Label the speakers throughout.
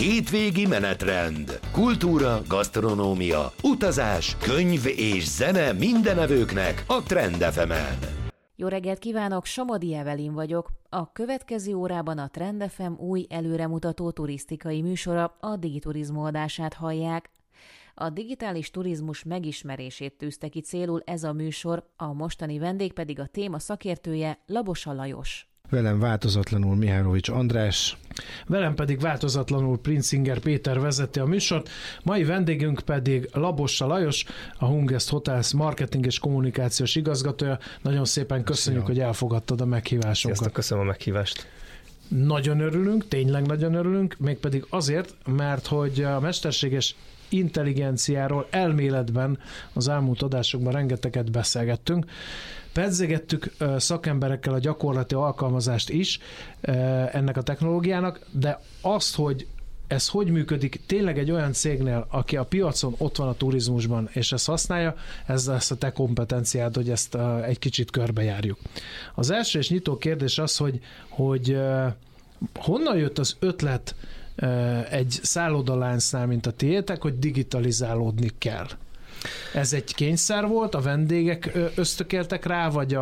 Speaker 1: Hétvégi menetrend. Kultúra, gasztronómia, utazás, könyv és zene mindenevőknek a Trend FM-en.
Speaker 2: Jó reggelt kívánok, Somodi Evelin vagyok. A következő órában a Trend FM új előremutató turisztikai műsora, a Digiturizmu adását hallják. A digitális turizmus megismerését tűzte ki célul ez a műsor, a mostani vendég pedig a téma szakértője, Labosa Lajos.
Speaker 3: Velem változatlanul Mihálovics András.
Speaker 4: Velem pedig változatlanul Princinger Péter vezeti a műsort, mai vendégünk pedig Labosa Lajos, a Hungest Hotels marketing és kommunikációs igazgatója. Nagyon szépen köszönjük, hogy elfogadtad a meghívásunkat.
Speaker 5: Sziasztok, köszönöm a meghívást.
Speaker 4: Nagyon örülünk, tényleg nagyon örülünk, mégpedig azért, mert hogy a mesterséges intelligenciáról elméletben az elmúlt adásokban rengeteget beszélgettünk. Pedzegettük szakemberekkel a gyakorlati alkalmazást is ennek a technológiának, de azt, hogy ez hogy működik tényleg egy olyan cégnél, aki a piacon ott van a turizmusban, és ezt használja, ez lesz a te kompetenciád, hogy ezt egy kicsit körbejárjuk. Az első és nyitó kérdés az, hogy honnan jött az ötlet egy szállodaláncnál, mint a tiétek, hogy digitalizálódni kell? Ez egy kényszer volt, a vendégek ösztökéltek rá, vagy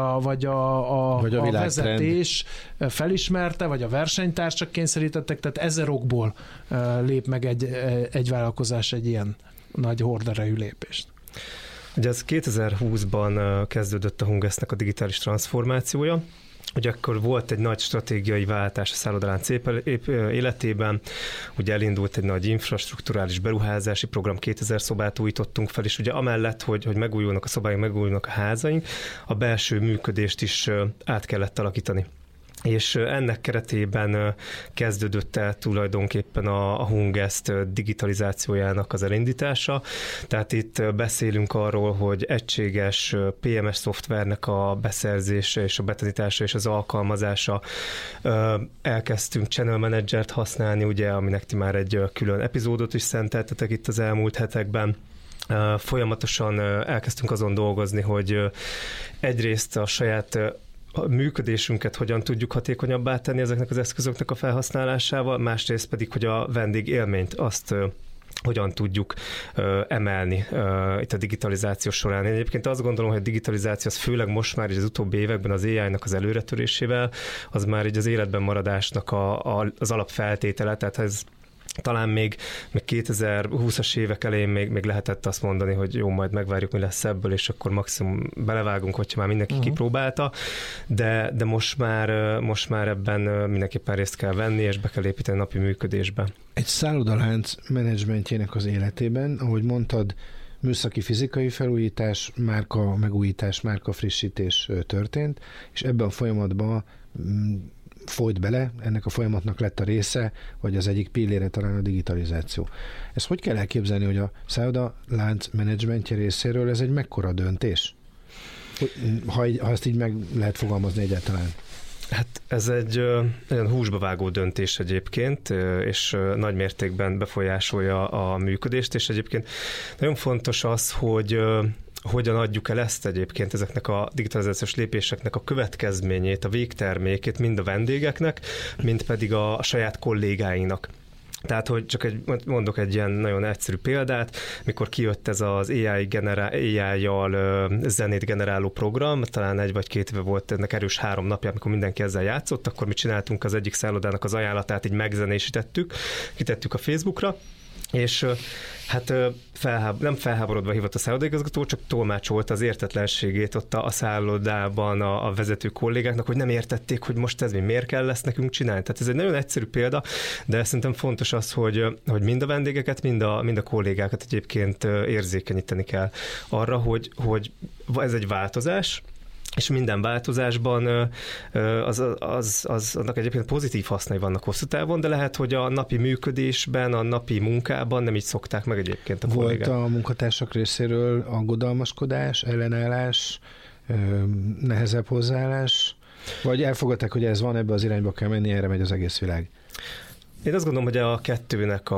Speaker 4: a vezetés felismerte, vagy a versenytársak kényszerítettek, tehát ezer okból lép meg egy vállalkozás egy ilyen nagy horderejű lépést.
Speaker 5: Ugye ez 2020-ban kezdődött a Hungestnek a digitális transformációja. Ugye akkor volt egy nagy stratégiai váltás a szállodalánc életében, ugye elindult egy nagy infrastrukturális beruházási program, 2000 szobát újítottunk fel, és ugye amellett, hogy megújulnak a szobáink, megújulnak a házaink, a belső működést is át kellett alakítani. És ennek keretében kezdődött el tulajdonképpen a Hungest digitalizációjának az elindítása. Tehát itt beszélünk arról, hogy egységes PMS szoftvernek a beszerzése és a betanítása és az alkalmazása. Elkezdtünk Channel Managert használni, ugye, aminek ti már egy külön epizódot is szenteltetek itt az elmúlt hetekben. Folyamatosan elkezdtünk azon dolgozni, hogy egyrészt a saját a működésünket hogyan tudjuk hatékonyabbá tenni ezeknek az eszközöknek a felhasználásával, másrészt pedig, hogy a vendégélményt azt hogyan tudjuk emelni itt a digitalizáció során. Én egyébként azt gondolom, hogy a digitalizáció az főleg most már az utóbbi években az AI-nak az előretörésével, az már így az életben maradásnak az alapfeltétele, tehát ez talán még 2020-as évek elején még lehetett azt mondani, hogy jó, majd megvárjuk, mi lesz ebből, és akkor maximum belevágunk, hogyha már mindenki kipróbálta, de most már ebben mindenképpen részt kell venni, és be kell építeni napi működésbe.
Speaker 3: Egy szállodalánc menedzsmentjének az életében, ahogy mondtad, műszaki fizikai felújítás, márka megújítás, márka frissítés történt, és ebben a folyamatban folyt bele, ennek a folyamatnak lett a része, vagy az egyik pillére talán a digitalizáció. Ezt hogy kell elképzelni, hogy a szállodalánc menedzsmentje részéről ez egy mekkora döntés? Ha ezt így meg lehet fogalmazni egyáltalán.
Speaker 5: Hát ez egy olyan húsba vágó döntés egyébként, és nagy mértékben befolyásolja a működést, és egyébként nagyon fontos az, hogy hogyan adjuk el ezt egyébként ezeknek a digitalizációs lépéseknek a következményét, a végtermékét mind a vendégeknek, mind pedig a saját kollégáinak. Tehát, hogy csak mondok egy ilyen nagyon egyszerű példát, mikor kijött ez az AI-jal zenét generáló program, talán 1 vagy 2 éve volt ennek erős 3 napja, amikor mindenki ezzel játszott, akkor mi csináltunk az egyik szállodának az ajánlatát, így megzenésítettük, kitettük a Facebookra, és hát nem felháborodva hívott a szállodaigazgató, csak tolmácsolta az értetlenségét ott a szállodában a vezető kollégáknak, hogy nem értették, hogy most ez miért kell ezt nekünk csinálni. Tehát ez egy nagyon egyszerű példa, de szerintem fontos az, hogy mind a vendégeket, mind a kollégákat egyébként érzékenyíteni kell arra, hogy ez egy változás, és minden változásban annak egyébként pozitív hasznai vannak hosszú távon, de lehet, hogy a napi működésben, a napi munkában nem így szokták meg egyébként a kollégák.
Speaker 3: Volt a munkatársak részéről aggodalmaskodás, ellenállás, nehezebb hozzáállás, vagy elfogadták, hogy ez van, ebbe az irányba kell menni, erre megy az egész világ?
Speaker 5: Én azt gondolom, hogy a kettőnek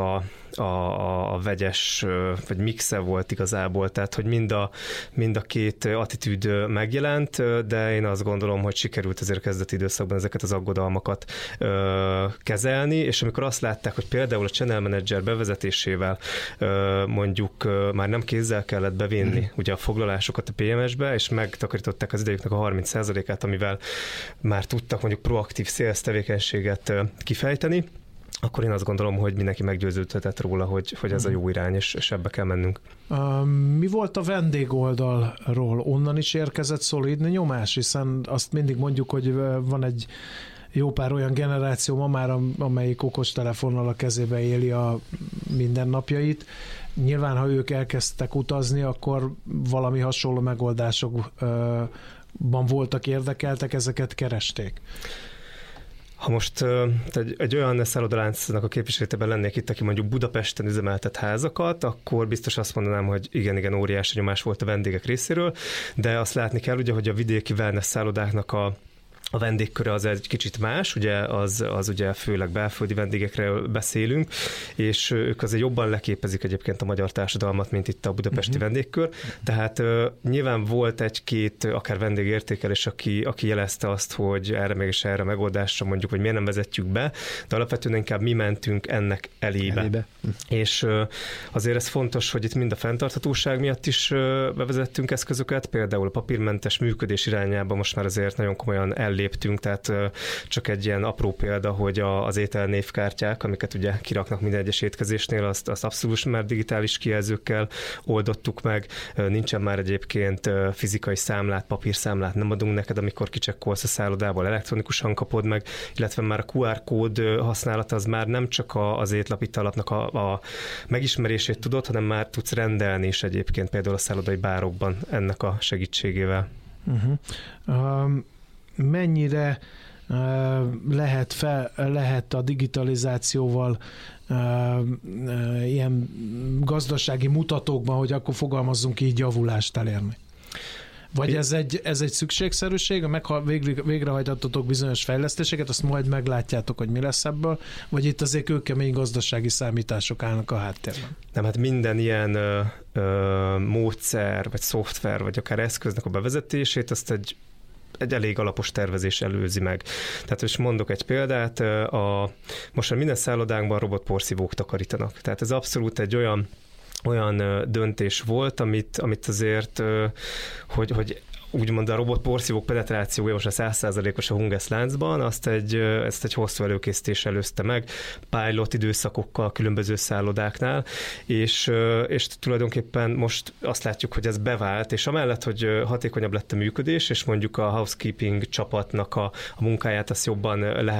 Speaker 5: a vegyes, vagy mixe volt igazából, tehát hogy mind a két attitűd megjelent, de én azt gondolom, hogy sikerült azért kezdeti időszakban ezeket az aggodalmakat kezelni, és amikor azt látták, hogy például a Channel Manager bevezetésével mondjuk már nem kézzel kellett bevinni ugye a foglalásokat a PMS-be, és megtakarították az idejüknek a 30%-át, amivel már tudtak mondjuk proaktív sales tevékenységet kifejteni, akkor én azt gondolom, hogy mindenki meggyőződhetett róla, hogy ez a jó irány, és ebbe kell mennünk.
Speaker 4: Mi volt a vendégoldalról? Onnan is érkezett szolid nyomás, hiszen azt mindig mondjuk, hogy van egy jó pár olyan generáció ma már, amelyik okostelefonnal a kezébe éli a mindennapjait. Nyilván, ha ők elkezdtek utazni, akkor valami hasonló megoldásokban voltak érdekeltek, ezeket keresték.
Speaker 5: Ha most egy olyan szállodaláncnak a képviseletében lennék itt, aki mondjuk Budapesten üzemeltet házakat, akkor biztos azt mondanám, hogy igen, óriási nyomás volt a vendégek részéről, de azt látni kell ugye, hogy a vidéki wellness szállodáknak a vendégköre az egy kicsit más, ugye az ugye főleg belföldi vendégekről beszélünk, és ők azért jobban leképezik egyébként a magyar társadalmat, mint itt a budapesti vendégkör. Tehát nyilván volt egy-két akár vendégértékelés, aki jelezte azt, hogy erre mégis erre a megoldásra mondjuk, hogy miért nem vezetjük be, de alapvetően inkább mi mentünk ennek elébe. És azért ez fontos, hogy itt mind a fenntarthatóság miatt is bevezettünk eszközöket, például a papírmentes működés irányába most már azért nagyon komolyan léptünk, tehát csak egy ilyen apró példa, hogy az ételnévkártyák, amiket ugye kiraknak minden egyes étkezésnél, azt abszolút már digitális kijelzőkkel oldottuk meg. Nincsen már egyébként fizikai számlát, papírszámlát nem adunk neked, amikor kicsekkolsz a szállodából, elektronikusan kapod meg, illetve már a QR kód használata az már nem csak az étlapítalapnak a megismerését tudod, hanem már tudsz rendelni is egyébként például a szállodai bárokban ennek a segítségével.
Speaker 4: Mennyire lehet a digitalizációval ilyen gazdasági mutatókban, hogy akkor fogalmazzunk így, javulást elérni? Vagy ez egy szükségszerűség, végrehajtottatok bizonyos fejlesztéseket, azt majd meglátjátok, hogy mi lesz ebből, vagy itt azért kőkemény gazdasági számítások állnak a háttérben? Nem,
Speaker 5: hát minden ilyen módszer, vagy szoftver, vagy akár eszköznek a bevezetését, azt egy elég alapos tervezés előzi meg. Tehát most mondok egy példát, most már minden szállodánkban robotporszívók takarítanak. Tehát ez abszolút egy olyan döntés volt, amit azért, hogy úgymond a robotporszívók penetrációja most a 100%-os a Hunges láncban, ezt egy hosszú előkészítés előzte meg, pilot időszakokkal különböző szállodáknál, és tulajdonképpen most azt látjuk, hogy ez bevált, és amellett, hogy hatékonyabb lett a működés, és mondjuk a housekeeping csapatnak a munkáját azt jobban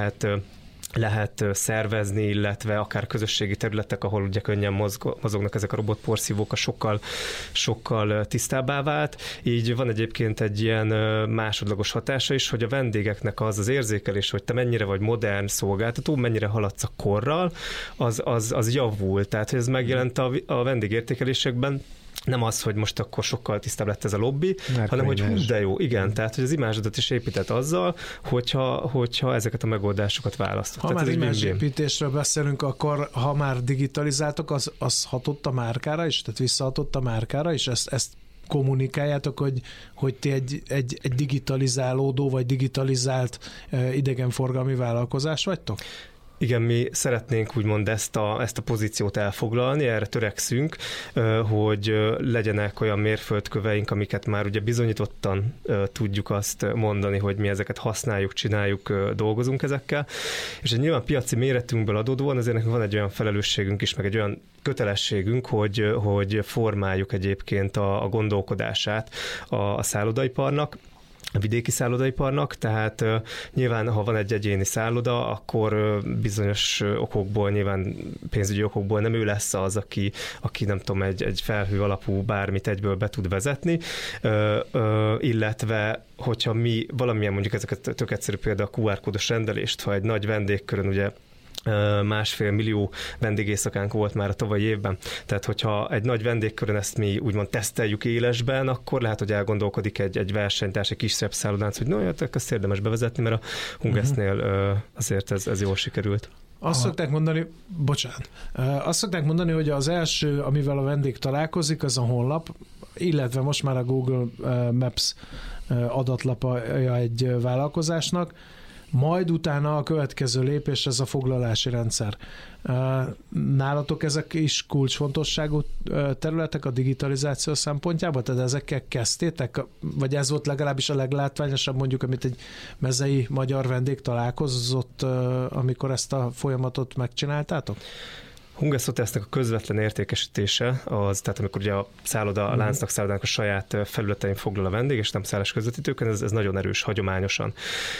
Speaker 5: lehet szervezni, illetve akár közösségi területek, ahol ugye könnyen mozognak ezek a robotporszívók, sokkal tisztábbá vált. Így van egyébként egy ilyen másodlagos hatása is, hogy a vendégeknek az érzékelés, hogy te mennyire vagy modern szolgáltató, mennyire haladsz a korral, az javul. Tehát, hogy ez megjelent a vendégértékelésekben, nem az, hogy most akkor sokkal tisztább lett ez a lobby, hanem hogy hú, de jó, igen, tehát hogy az imázsodat is épített azzal, hogyha ezeket a megoldásokat választott.
Speaker 4: Ha már imázsépítésről beszélünk, akkor ha már digitalizáltok, az hatott a márkára is, tehát visszahatott a márkára is, ezt kommunikáljátok, hogy ti egy digitalizálódó, vagy digitalizált idegenforgalmi vállalkozás vagytok?
Speaker 5: Igen, mi szeretnénk úgymond ezt a pozíciót elfoglalni, erre törekszünk, hogy legyenek olyan mérföldköveink, amiket már ugye bizonyítottan tudjuk azt mondani, hogy mi ezeket használjuk, csináljuk, dolgozunk ezekkel, és egy nyilván piaci méretünkből adódóan azért nekünk van egy olyan felelősségünk is, meg egy olyan kötelességünk, hogy formáljuk egyébként a gondolkodását a szállodaiparnak, a vidéki szállodaiparnak, tehát nyilván, ha van egy egyéni szálloda, akkor bizonyos okokból, nyilván pénzügyi okokból nem ő lesz az, aki nem tudom, egy felhő alapú bármit egyből be tud vezetni, illetve hogyha mi valamilyen, mondjuk ezeket tök egyszerű például a QR kódos rendelést, ha egy nagy vendégkörön ugye 1,5 millió vendégészakánk volt már a tavalyi évben. Tehát, hogyha egy nagy vendégkörön ezt mi úgymond teszteljük élesben, akkor lehet, hogy elgondolkodik egy versenytárs, egy kisebb szállodánc, hogy hát ezt érdemes bevezetni, mert a Hungesnél azért ez jól sikerült.
Speaker 4: Azt szokták mondani, hogy az első, amivel a vendég találkozik, az a honlap, illetve most már a Google Maps adatlapja egy vállalkozásnak, majd utána a következő lépés ez a foglalási rendszer. Nálatok ezek is kulcsfontosságú területek a digitalizáció szempontjából? Tehát ezekkel kezdtétek? Vagy ez volt legalábbis a leglátványosabb, mondjuk, amit egy mezei magyar vendég találkozott, amikor ezt a folyamatot megcsináltátok?
Speaker 5: Hunges Hotelsnek a közvetlen értékesítése az, tehát amikor ugye a láncnak, szállodának a saját felületein foglal a vendég, és nem szállás közvetítőkön, ez nagyon erős, hagyományosan.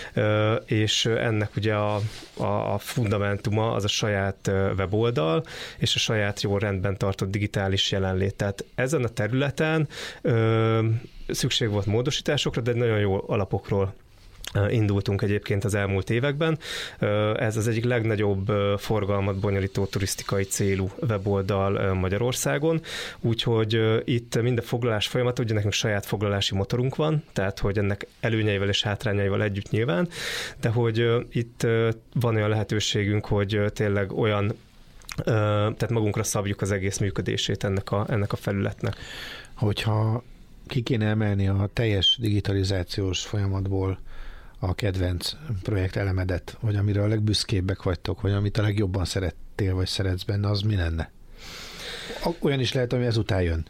Speaker 5: És ennek ugye a fundamentuma az a saját weboldal, és a saját jól rendben tartott digitális jelenlét. Tehát ezen a területen szükség volt módosításokra, de nagyon jó alapokról indultunk egyébként az elmúlt években. Ez az egyik legnagyobb forgalmat bonyolító turisztikai célú weboldal Magyarországon, úgyhogy itt minden foglalás folyamat, ugye nekünk saját foglalási motorunk van, tehát hogy ennek előnyeivel és hátrányaival együtt nyilván, de hogy itt van olyan lehetőségünk, hogy tényleg olyan, tehát magunkra szabjuk az egész működését ennek a felületnek.
Speaker 3: Hogyha ki kéne emelni a teljes digitalizációs folyamatból a kedvenc projektelemedet, vagy amire a legbüszkébbek vagytok, vagy amit a legjobban szerettél, vagy szeretsz benne, az mi lenne? Olyan is lehet, ami ezután jön.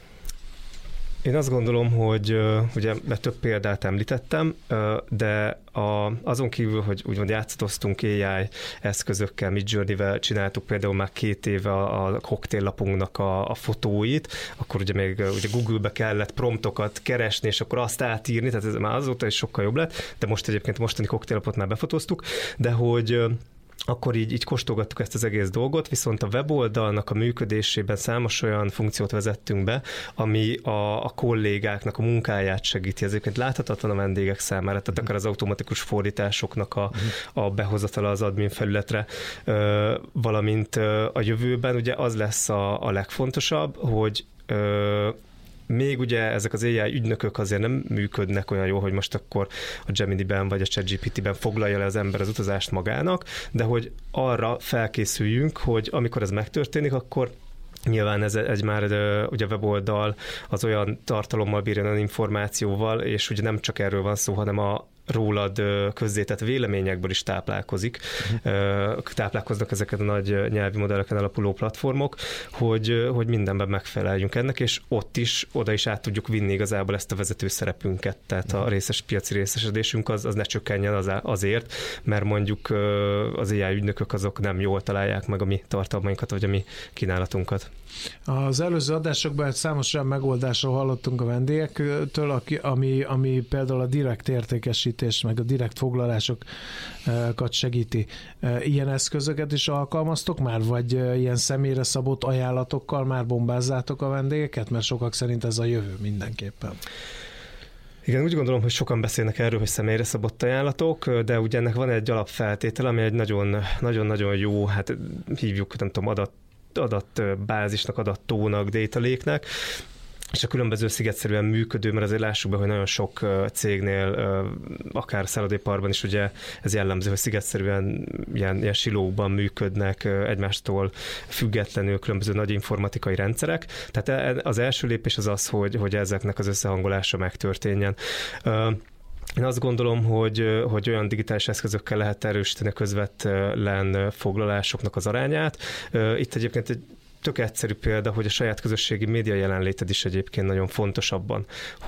Speaker 5: Én azt gondolom, hogy ugye több példát említettem, de azon kívül, hogy úgymond játszatoztunk AI eszközökkel, Midjourney-vel csináltuk például már 2 éve a koktéllapunknak a fotóit, akkor ugye még ugye Google-be kellett promptokat keresni, és akkor azt átírni, tehát ez már azóta is sokkal jobb lett, de most egyébként a mostani koktélapot már befotóztuk, de hogy akkor így kóstolgattuk ezt az egész dolgot, viszont a weboldalnak a működésében számos olyan funkciót vezettünk be, ami a kollégáknak a munkáját segíti. Ezért láthatatlan a vendégek számára, tehát akár az automatikus fordításoknak a behozatala az admin felületre, valamint a jövőben ugye az lesz a legfontosabb, hogy még ugye ezek az AI ügynökök azért nem működnek olyan jól, hogy most akkor a Gemini-ben vagy a ChatGPT-ben foglalja le az ember az utazást magának, de hogy arra felkészüljünk, hogy amikor ez megtörténik, akkor nyilván ez egy már ugye weboldal az olyan tartalommal bírja, olyan információval, és ugye nem csak erről van szó, hanem a rólad közzétett véleményekből is táplálkoznak ezeket a nagy nyelvi modelleken alapuló platformok, hogy mindenben megfeleljünk ennek, és oda is át tudjuk vinni igazából ezt a vezető szerepünket, tehát a piaci részesedésünk az ne csökkenjen azért, mert mondjuk az AI ügynökök azok nem jól találják meg a mi tartalmainkat, vagy a mi kínálatunkat.
Speaker 4: Az előző adásokban számos olyan megoldásról hallottunk a vendégektől, ami például a direkt értékesítés, meg a direkt foglalásokat segíti. Ilyen eszközöket is alkalmaztok már, vagy ilyen személyre szabott ajánlatokkal már bombázzátok a vendégeket? Mert sokak szerint ez a jövő mindenképpen.
Speaker 5: Igen, úgy gondolom, hogy sokan beszélnek erről, hogy személyre szabott ajánlatok, de ugye ennek van egy alapfeltétel, ami egy nagyon-nagyon jó, hát hívjuk, nem tudom, adatbázisnak, adattónak, data lake-nek, és a különböző szigetszerűen működő, mert azért lássuk be, hogy nagyon sok cégnél, akár szállodaiparban is ugye ez jellemző, hogy szigetszerűen ilyen silókban működnek egymástól függetlenül különböző nagy informatikai rendszerek. Tehát az első lépés az, hogy ezeknek az összehangolása megtörténjen. Én azt gondolom, hogy olyan digitális eszközökkel lehet erősíteni a közvetlen foglalásoknak az arányát. Itt egyébként egy tök egyszerű példa, hogy a saját közösségi média jelenléted is egyébként nagyon fontos abban,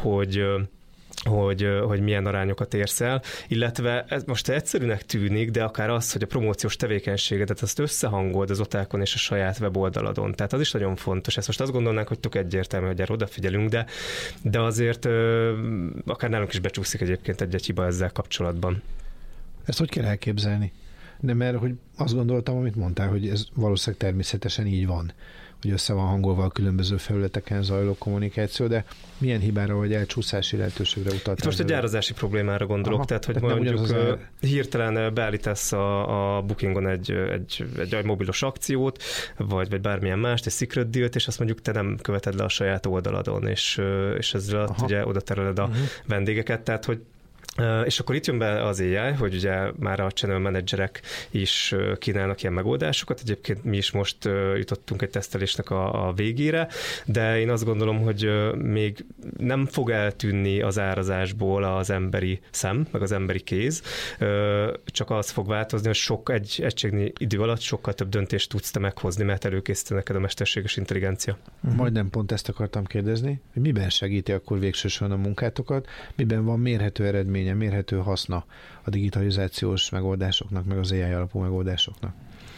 Speaker 5: hogy milyen arányokat érsz el, illetve ez most egyszerűnek tűnik, de akár az, hogy a promóciós tevékenységedet azt összehangold az otákon és a saját weboldaladon. Tehát az is nagyon fontos. Ezt most azt gondolnánk, hogy tök egyértelmű, hogy erre odafigyelünk, de azért akár nálunk is becsúszik egyébként egy hiba ezzel kapcsolatban.
Speaker 3: Ezt hogy kell elképzelni? De mert hogy azt gondoltam, amit mondtál, hogy ez valószínűleg természetesen így van, hogy össze van hangolva a különböző felületeken zajló kommunikáció, de milyen hibára vagy elcsúszási lehetőségre utaltál?
Speaker 5: Itt most egy árazási problémára gondolok, tehát hogy mondjuk hirtelen beállítasz a Bookingon egy mobilos akciót, vagy bármilyen mást, egy secret dealt, és azt mondjuk te nem követed le a saját oldaladon, és ezzel ugye oda tereled a vendégeket, tehát hogy És akkor itt jön be az AI, hogy ugye már a channel managerek is kínálnak ilyen megoldásokat. Egyébként mi is most jutottunk egy tesztelésnek a végére, de én azt gondolom, hogy még nem fog eltűnni az árazásból az emberi szem, meg az emberi kéz, csak az fog változni, hogy egy egységnyi idő alatt sokkal több döntést tudsz te meghozni, mert előkészíti neked a mesterséges intelligencia.
Speaker 3: Majdnem pont ezt akartam kérdezni, hogy miben segíti akkor végsősorban a munkátokat, miben van mérhető eredménye, mérhető haszna a digitalizációs megoldásoknak, meg az AI alapú megoldásoknak?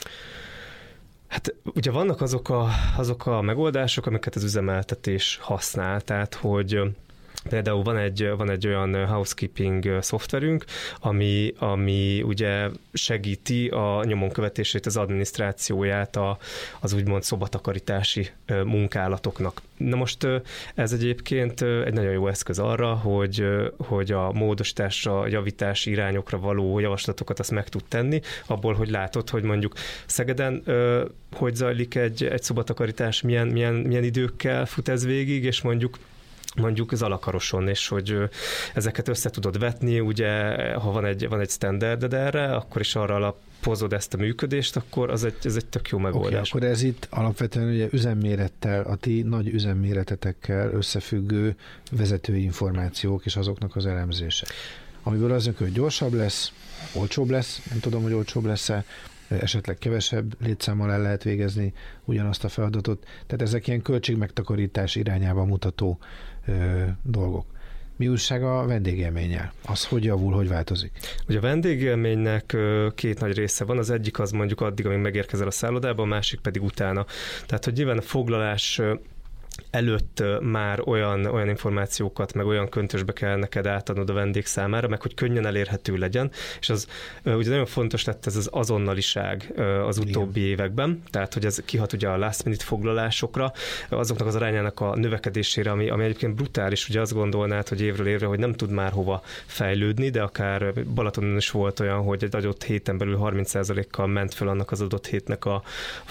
Speaker 5: Hát ugye vannak azok a megoldások, amiket az üzemeltetés használ, tehát hogy például van egy olyan housekeeping szoftverünk, ami ugye segíti a nyomon követését, az adminisztrációját az úgymond szobatakarítási munkálatoknak. Na most ez egyébként egy nagyon jó eszköz arra, hogy a módosításra, javítási irányokra való javaslatokat azt meg tud tenni, abból, hogy látod, hogy mondjuk Szegeden hogy zajlik egy szobatakarítás, milyen időkkel fut ez végig, és mondjuk az Alakaroson, és hogy ezeket össze tudod vetni, ugye, ha van egy standarded erre, akkor is arra alapozod ezt a működést, akkor ez egy tök jó megoldás.
Speaker 3: Okay, akkor ez itt alapvetően ugye üzemmérettel, a ti nagy üzemméretetekkel összefüggő vezetői információk és azoknak az elemzése. Amiből az jön, hogy gyorsabb lesz, olcsóbb lesz, nem tudom, hogy olcsóbb lesz-e, esetleg kevesebb létszámmal el lehet végezni ugyanazt a feladatot. Tehát ezek ilyen költségmegtakarítás irányába mutató dolgok. Mi újság a vendégélménnyel? Az hogy javul, hogy változik?
Speaker 5: Ugye a vendégélménynek két nagy része van. Az egyik az mondjuk addig, amíg megérkezel a szállodába, a másik pedig utána. Tehát, hogy nyilván a foglalás előtt már olyan információkat, meg olyan köntösbe kell neked átadnod a vendég számára, meg hogy könnyen elérhető legyen, és az ugye nagyon fontos lett ez az azonnaliság az utóbbi években, tehát hogy ez kihat ugye a last minute foglalásokra, azoknak az arányának a növekedésére, ami egyébként brutális, ugye azt gondolnád, hogy évről évre, hogy nem tud már hova fejlődni, de akár Balatonon is volt olyan, hogy egy adott héten belül 30%-kal ment föl annak az adott hétnek a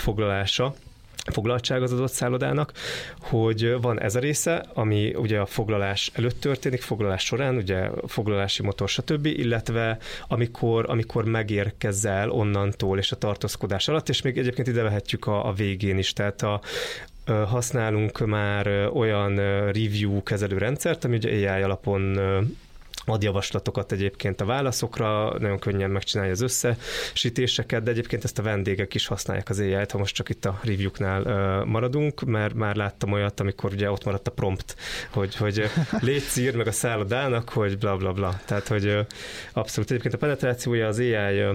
Speaker 5: foglaltság az adott szállodának, hogy van ez a része, ami ugye a foglalás előtt történik, foglalás során, ugye foglalási motor, stb., illetve amikor megérkezel onnantól és a tartózkodás alatt, és még egyébként ide vehetjük a végén is, tehát használunk már olyan review kezelő rendszert, ami ugye AI alapon ad javaslatokat egyébként a válaszokra, nagyon könnyen megcsinálja az összesítéseket, de egyébként ezt a vendégek is használják az AI-t, ha most csak itt a review-knál maradunk, mert már láttam olyat, amikor ugye ott maradt a prompt, hogy légy ír meg a szállodának, hogy bla bla bla. Tehát, hogy abszolút egyébként a penetrációja az AI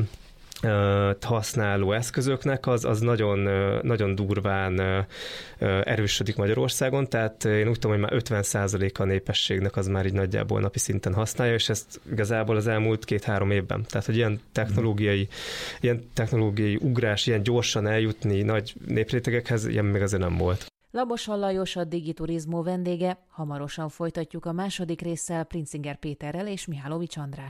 Speaker 5: használó eszközöknek az nagyon, nagyon durván erősödik Magyarországon, tehát én úgy tudom, hogy már 50%-a a népességnek az már így nagyjából napi szinten használja, és ezt igazából az elmúlt 2-3 évben. Tehát, hogy ilyen technológiai ugrás, ilyen gyorsan eljutni nagy néprétegekhez, ilyen még azért nem volt.
Speaker 2: Labosan Lajos a Digiturizmo vendége, hamarosan folytatjuk a második résszel Princinger Péterrel és Mihálovics Andrással.